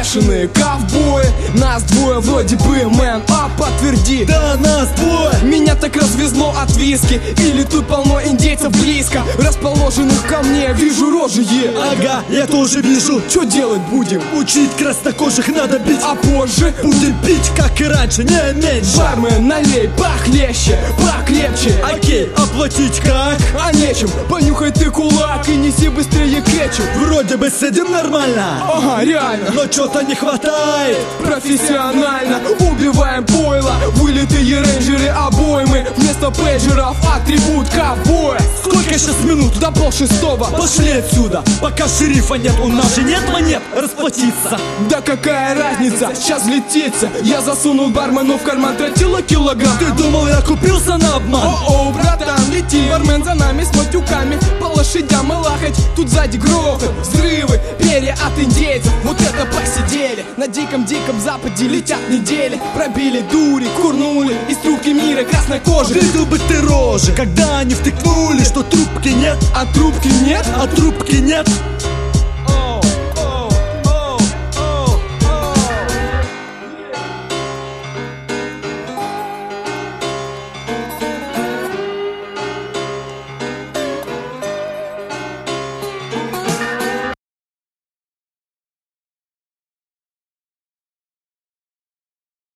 бешеные ковбои. Нас двое вроде бы, мэн, а подтверди. Да, нас двое. Меня так развезло от виски. Или тут полно индейцев близко расположенных ко мне, вижу рожи. Ага, я тоже вижу. Чё делать будем? Учить краснокожих надо бить, А позже будем пить, как и раньше, не меньше. бармен, налей похлеще, покрепче. Окей, оплатить как? А нечем, понюхай ты кулак и неси быстрее кетчуп. Вроде бы сидим нормально, Ага, реально, но чё-то не хватает. профессионально убиваем пойло. Вылитые рейнджеры обоймы, вместо пейджеров атрибут ковбоя. Сколько сейчас минут? До 5:30. Пошли отсюда, пока шерифа нет. У нас же нет монет расплатиться. Да какая разница, сейчас летится. Я засунул бармену в карман, тратила килограмм. Ты думал, я купился на обман? О-о, братан, лети. Бармен за нами с матюками, по лошадям и лахать. Тут сзади грохот, взрывы, перья от индейцев. Вот это посидели. На диком-диком западе летят недели. Пробили дури, курнули из трубки мира красной кожи. Видел бы ты рожи, когда они втыкнули, что трубки нет. А трубки нет? А трубки нет.